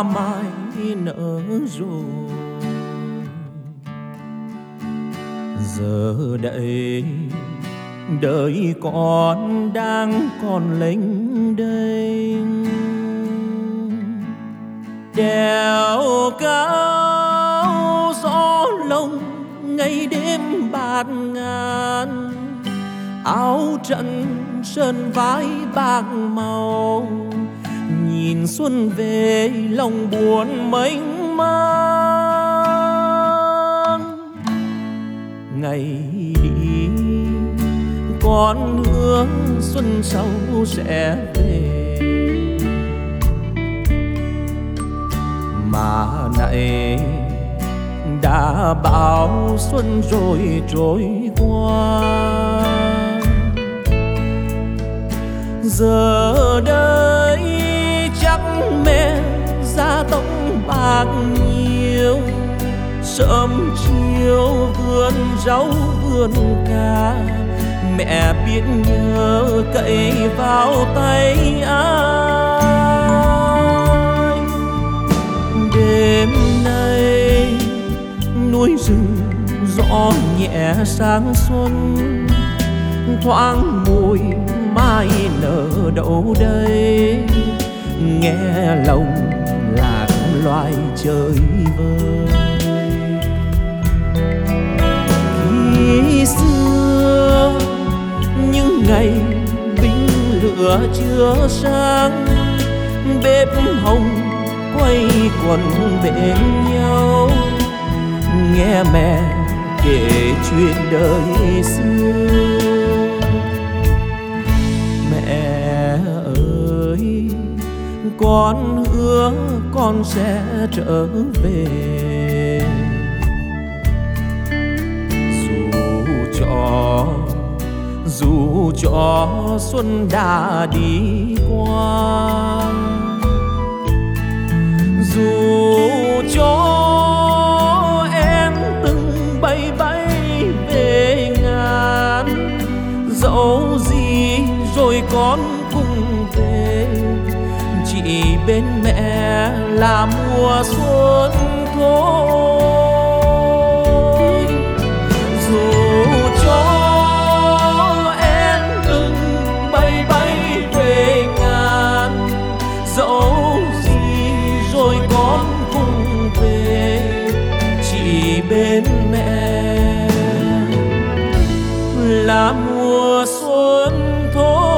hoa mai nở rồi. Giờ đây đời con đang còn lênh đênh, đèo cao gió lông ngày đêm bạt ngàn, áo trận sơn vái bạc màu, nhìn xuân về lòng buồn mênh mang. Ngày đi con hứa xuân sau sẽ về, mà này đã bao xuân rồi trôi qua. Giờ đây chắc mẹ gia tông bạc nhiều, sớm chiều vườn rau vườn cà, mẹ biết nhớ cậy vào tay ai. Đêm nay núi rừng gió nhẹ sáng xuân, thoáng mùi mai nở đâu đây, nghe lòng lạc loài trời vơi. Khi xưa những ngày binh lửa chưa sáng, bếp hồng quay quần bên nhau, nghe mẹ kể chuyện đời xưa. Mẹ ơi, con hứa con sẽ trở về, dù cho xuân đã đi qua, dù cho em từng bay bay về ngàn, dẫu gì rồi con cùng về, chỉ bên mẹ là mùa xuân thôi. Dù cho em từng bay bay về ngàn, dẫu gì rồi con cùng về, chỉ bên mẹ là mùa xuân thôi.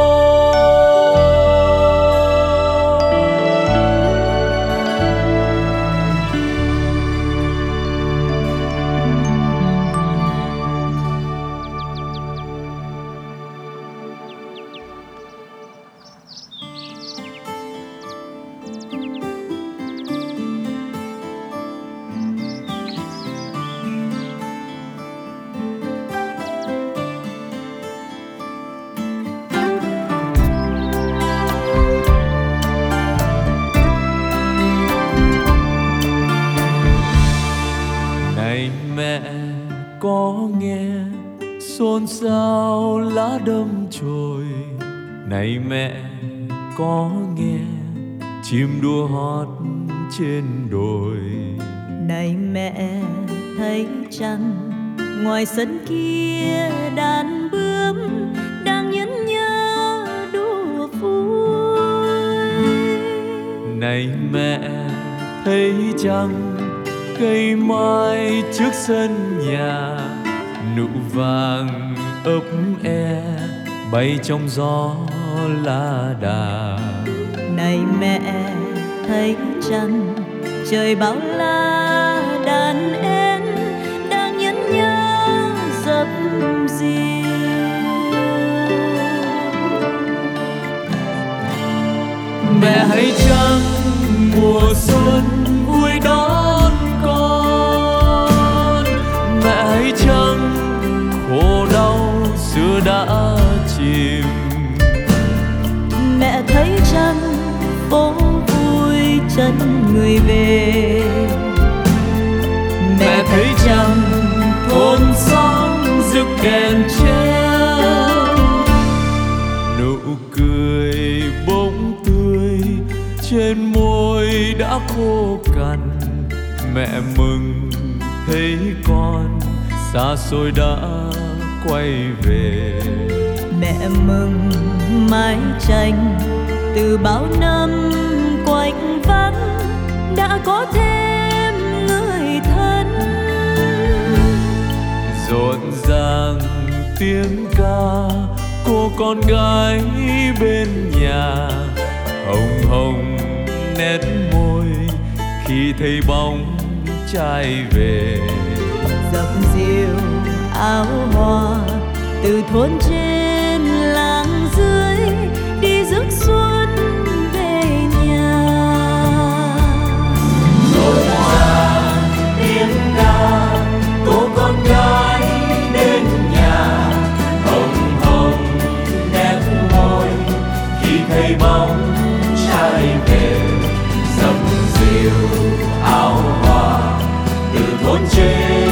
Có nghe xôn xao lá đâm chồi, này mẹ có nghe chim đua hót trên đồi. Này mẹ thấy chăng ngoài sân kia đàn bướm đang nhẫn nhơ đùa vui. Này mẹ thấy chăng cây mai trước sân nhà, nụ vàng ấp e bay trong gió lá đà. Này mẹ thấy chăng trời bao la đàn én đang nhẫn nhơ dập dìu. Mẹ hãy chăng mùa xuân vui đón con, mẹ hãy chăng khổ đau xưa đã chìm. Mẹ thấy chăng phố vui chân người về, mẹ thấy chăng thôn xóm rực đèn treo, nụ cười bỗng tươi trên môi đã khô cằn. Mẹ mừng thấy con xa xôi đã quay về. Mẹ mừng mái tranh từ bao năm quạnh vắng đã có thêm người thân. Rộn ràng tiếng ca cô con gái bên nhà, hồng hồng nét môi khi thấy bóng trai về. Dập dìu áo hoa từ thôn trên làng dưới đi rước xuân về nhà. Rộn ràng tiếng ca cô con gái đến nhà, hồng hồng nét môi khi thấy bóng trai về. Dập dìu áo hoa từ thôn trên